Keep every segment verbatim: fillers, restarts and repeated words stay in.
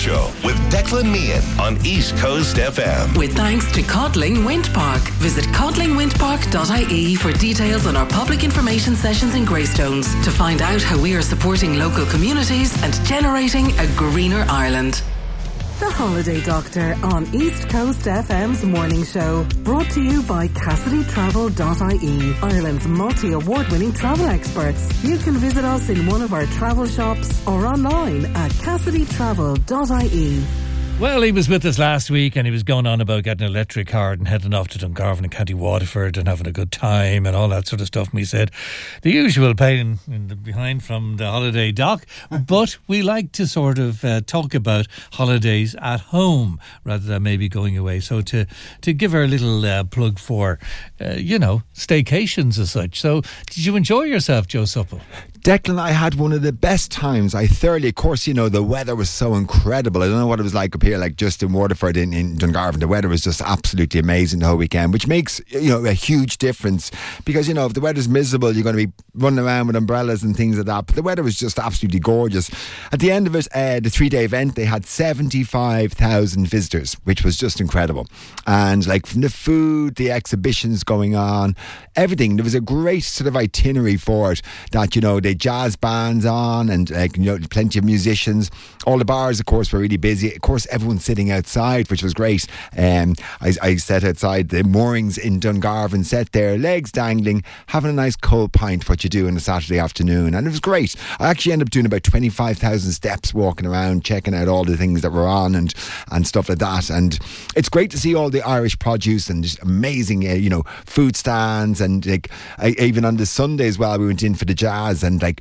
Show with Declan Meehan on East Coast F M. With thanks to Codling Wind Park. Visit codling wind park dot I E for details on our public information sessions in Greystones to find out how we are supporting local communities and generating a greener Ireland. The Holiday Doctor on East Coast F M's morning show. Brought to you by Cassidy Travel dot I E, Ireland's multi-award winning travel experts. You can visit us in one of our travel shops or online at Cassidy Travel dot I E. Well, he was with us last week and he was going on about getting an electric car and heading off to Dungarvan and County Waterford and having a good time and all that sort of stuff. And we said, the usual pain in the behind from the holiday doc, but we like to sort of uh, talk about holidays at home rather than maybe going away. So to, to give her a little uh, plug for, uh, you know, staycations as such. So did you enjoy yourself, Joe Supple? Declan, I had one of the best times. I thoroughly, of course, you know, the weather was so incredible. I don't know what it was like up here, like just in Waterford, in, in Dungarvan. The weather was just absolutely amazing the whole weekend, which makes, you know, a huge difference because, you know, if the weather's miserable, you're going to be running around with umbrellas and things like that. But the weather was just absolutely gorgeous. At the end of it, uh, the three-day event, they had seventy-five thousand visitors, which was just incredible. And like from the food, the exhibitions going on, everything, there was a great sort of itinerary for it that, you know, they jazz bands on and like, you know, plenty of musicians. All the bars, of course, were really busy. Of course, everyone's sitting outside, which was great. Um, I, I sat outside the moorings in Dungarvan, sat there, legs dangling, having a nice cold pint, what you do on a Saturday afternoon, and it was great. I actually ended up doing about twenty-five thousand steps walking around, checking out all the things that were on and and stuff like that. And it's great to see all the Irish produce and just amazing, uh, you know, food stands. And like I, even on the Sunday as well, we went in for the jazz and like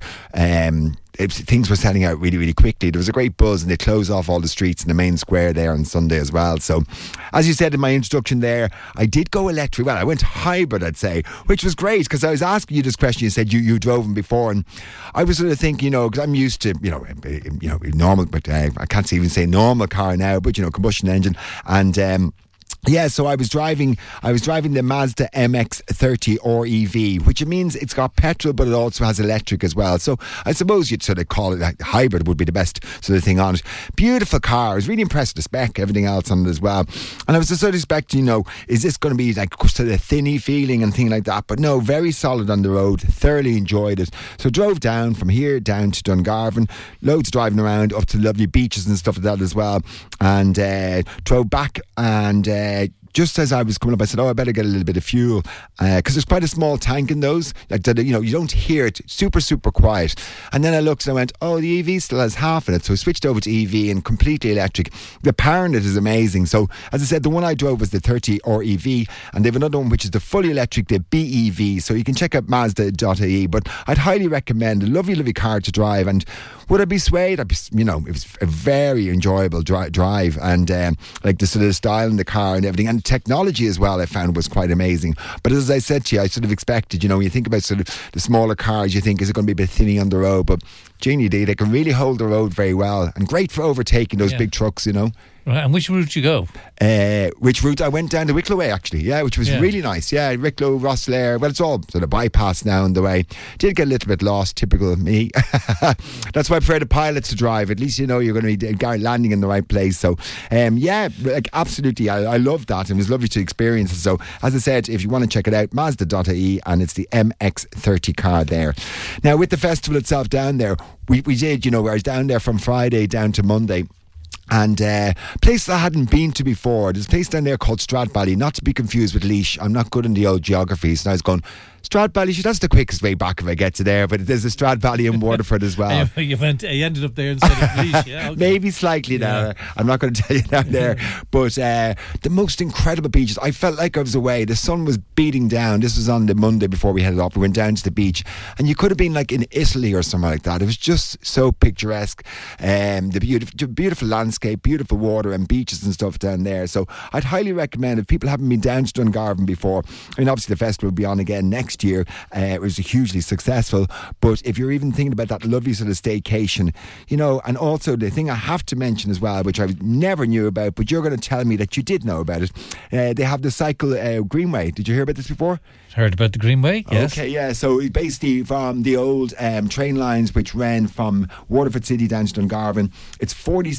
um It, things were selling out really, really quickly. There was a great buzz and they closed off all the streets in the main square there on Sunday as well. So, as you said in my introduction there, I did go electric. Well, I went hybrid, I'd say, which was great because I was asking you this question. You said you, you drove them before, and I was sort of thinking, you know, because I'm used to, you know, you know, normal, but uh, I can't even say normal car now, but, you know, combustion engine. And, um, yeah, so I was driving I was driving the Mazda M X thirty R E V, which means it's got petrol, but it also has electric as well. So I suppose you'd sort of call it like hybrid would be the best sort of thing on it. Beautiful car. I was really impressed with the spec, everything else on it as well. And I was just sort of expecting, you know, is this going to be like sort of thinny feeling and thing like that? But no, very solid on the road. Thoroughly enjoyed it. So drove down from here down to Dungarvan. Loads driving around up to lovely beaches and stuff like that as well. And uh, drove back and... Uh, just as I was coming up, I said, oh, I better get a little bit of fuel because uh, there's quite a small tank in those. Like, you know, you don't hear it. Super, super quiet. And then I looked and I went, oh, the E V still has half in it. So I switched over to E V and completely electric. The power in it is amazing. So, as I said, the one I drove was the thirty R E V, and they have another one which is the fully electric, the B E V. So you can check out Mazda dot I E. But I'd highly recommend a lovely, lovely car to drive. And would I be swayed? I'd be, you know, it was a very enjoyable dri- drive and um, like the sort of style in the car and everything. And technology as well I found was quite amazing. But as I said to you, I sort of expected, you know, when you think about sort of the smaller cars, you think, is it going to be a bit thinny on the road? But genie, they, they can really hold the road very well and great for overtaking those yeah. big trucks, you know. Right, and which route did you go? Uh, which route? I went down the Wicklow way, actually, yeah, which was yeah. really nice. Yeah, Wicklow, Rosslare, well, it's all sort of bypass now on the way. Did get a little bit lost, typical of me. That's why I prefer the pilots to drive. At least you know you're going to be landing in the right place. So, um, yeah, like absolutely, I, I loved that. It was lovely to experience it. So, as I said, if you want to check it out, Mazda dot I E, and it's the M X thirty car there. Now, with the festival itself down there, we, we did, you know, I was down there from Friday down to Monday. And uh, place I hadn't been to before. There's a place down there called Stradbally, not to be confused with Laois. I'm not good in the old geographies. And I was going, Stradbally, that's the quickest way back if I get to there. But there's a Stradbally in Waterford as well. you, you, went, you ended up there instead of Laois, yeah? Okay. Maybe slightly now. Yeah. I'm not going to tell you down there. But uh, the most incredible beaches. I felt like I was away. The sun was beating down. This was on the Monday before we headed off. We went down to the beach. And you could have been like in Italy or somewhere like that. It was just so picturesque. Um, the beautiful, beautiful landscape, beautiful water and beaches and stuff down there. So I'd highly recommend, if people haven't been down to Dungarvan before, I mean, obviously the festival will be on again next year. Uh, it was hugely successful, but if you're even thinking about that lovely sort of staycation, you know, and also the thing I have to mention as well, which I never knew about, but you're going to tell me that you did know about it, uh, they have the Cycle uh, Greenway. Did you hear about this before? Heard about the Greenway, yes. Okay, yeah, so basically from the old um, train lines which ran from Waterford City down to Dungarvan, it's forty-six kilometres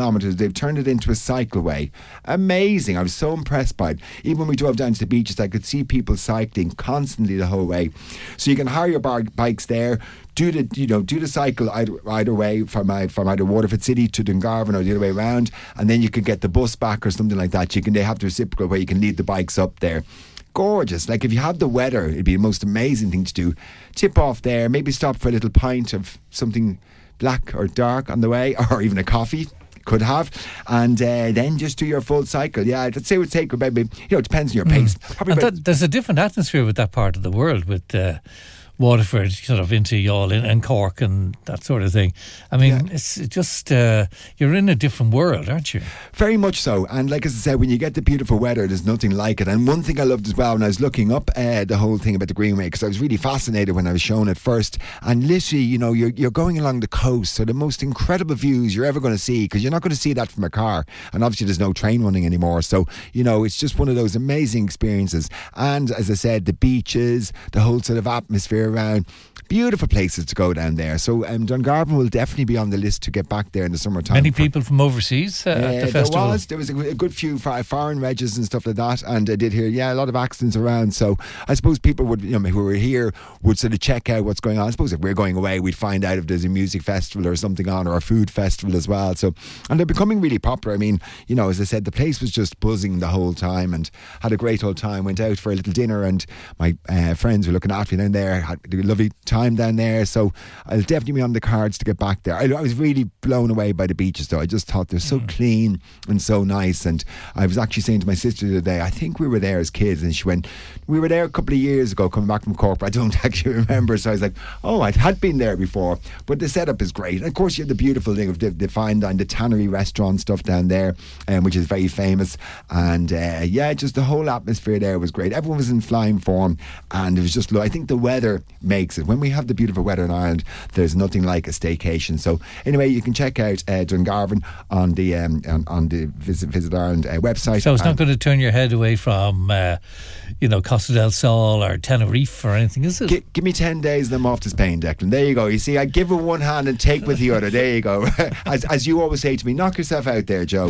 kilometres. They've turned it into a cycleway. Amazing. I was so impressed by it. Even when we drove down to the beaches, I could see people cycling constantly the whole way. So you can hire your bar- bikes there. Do the you know do the cycle either, either way from uh, from either Waterford City to Dungarvan or the other way around, and then you could get the bus back or something like that. You can they have the reciprocal where you can leave the bikes up there. Gorgeous. Like if you have the weather, it'd be the most amazing thing to do. Tip off there, maybe stop for a little pint of something black or dark on the way, or even a coffee. Could have, and uh, then just do your full cycle. Yeah, I'd say it would take about, you know, it depends on your pace. Mm. And that, there's a different atmosphere with that part of the world, with uh, Waterford sort of into Youghal and, and Cork and that sort of thing. I mean, yeah. it's just, uh, you're in a different world, aren't you? Very much so. And like as I said, when you get the beautiful weather, there's nothing like it. And one thing I loved as well, when I was looking up uh, the whole thing about the Greenway, because I was really fascinated when I was shown it first. And literally, you know, you're, you're going along the coast, so the most incredible views you're ever going to see, because you're not going to see that from a car. And obviously there's no train running anymore. So, you know, it's just one of those amazing experiences. And as I said, the beaches, the whole sort of atmosphere around, beautiful places to go down there. So um, Dungarvan will definitely be on the list to get back there in the summertime. Many people from overseas uh, at the uh, festival? There was. There was a, a good few foreign regs and stuff like that, and I did hear, yeah, a lot of accidents around. So I suppose people would, you know, who were here would sort of check out what's going on. I suppose if we're going away, we'd find out if there's a music festival or something on, or a food festival as well. So, and they're becoming really popular. I mean, you know, as I said, the place was just buzzing the whole time, and had a great old time. Went out for a little dinner, and my uh, friends were looking after me down there. Had a lovely time down there, so I'll definitely be on the cards to get back there. I, I was really blown away by the beaches though. I just thought they're so mm. clean and so nice. And I was actually saying to my sister the other day, I think we were there as kids, and she went, we were there a couple of years ago coming back from Cork, but I don't actually remember. So I was like, oh, I had been there before. But the setup is great, and of course you have the beautiful thing of the, the fine dine, the Tannery restaurant stuff down there, um, which is very famous. And uh, yeah, just the whole atmosphere there was great. Everyone was in flying form, and it was just, I think the weather makes it. When we have the beautiful weather in Ireland, there's nothing like a staycation. So anyway, you can check out uh, Dungarvan on the um, on, on the Visit, Visit Ireland uh, website. So it's not going to turn your head away from uh, you know, Costa del Sol or Tenerife or anything, is it? G- give me ten days and I'm off to Spain, Declan. There you go. You see, I give with one hand and take with the other. There you go. as, as you always say to me, knock yourself out there, Joe.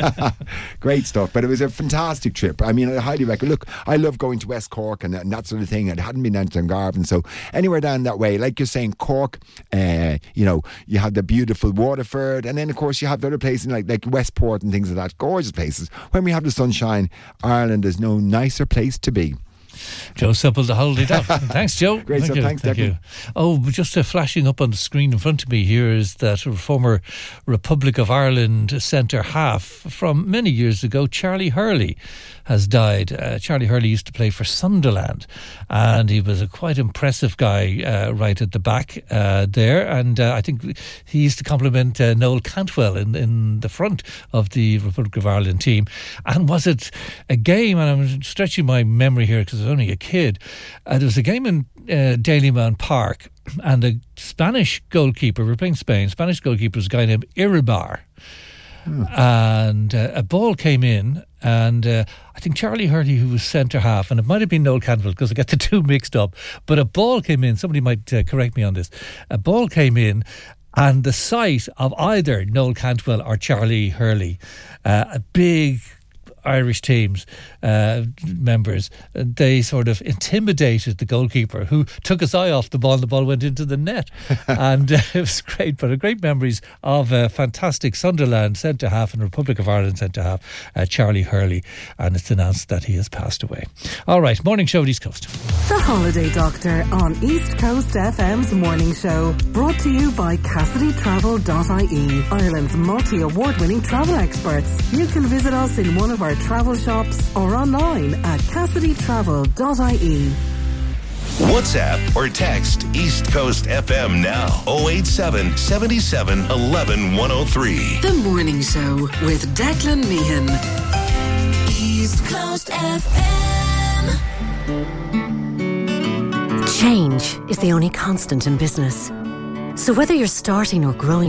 Great stuff. But it was a fantastic trip. I mean, I highly recommend. Look, I love going to West Cork and, and that sort of thing. I hadn't been down to Dungarvan, so anywhere down that way, like you're saying, Cork, uh, you know, you have the beautiful Waterford, and then of course you have other places like, like Westport and things like that. Gorgeous places. When we have the sunshine, Ireland is no nicer place to be. Joe Supple, the holiday doc. Thanks, Joe. Great stuff. Thanks, Thank you. Oh, just uh, flashing up on the screen in front of me here is that former Republic of Ireland centre half from many years ago, Charlie Hurley, has died. Uh, Charlie Hurley used to play for Sunderland, and he was a quite impressive guy uh, right at the back uh, there. And uh, I think he used to compliment uh, Noel Cantwell in, in the front of the Republic of Ireland team. And was it a game, and I'm stretching my memory here because I was only a kid, uh, there was a game in uh, Dalymount Park, and the Spanish goalkeeper, we're playing Spain, Spanish goalkeeper was a guy named Iribar. Hmm. And uh, a ball came in, and uh, I think Charlie Hurley, who was centre half, and it might have been Noel Cantwell because I get the two mixed up, but a ball came in, somebody might uh, correct me on this, a ball came in, and the sight of either Noel Cantwell or Charlie Hurley, uh, a big Irish teams uh, members, they sort of intimidated the goalkeeper, who took his eye off the ball and the ball went into the net. And uh, it was great, but a great memories of a fantastic Sunderland centre half and Republic of Ireland centre half, uh, Charlie Hurley, and it's announced that he has passed away. All right, morning show at East Coast. The Holiday Doctor on East Coast F M's morning show, brought to you by Cassidy Travel dot I E, Ireland's multi-award winning travel experts. You can visit us in one of our travel shops or online at Cassidy Travel dot I E. WhatsApp or text East Coast F M now. oh eight seven, seven seven, one one, one oh three. The Morning Show with Declan Meehan. East Coast F M. Change is the only constant in business. So whether you're starting or growing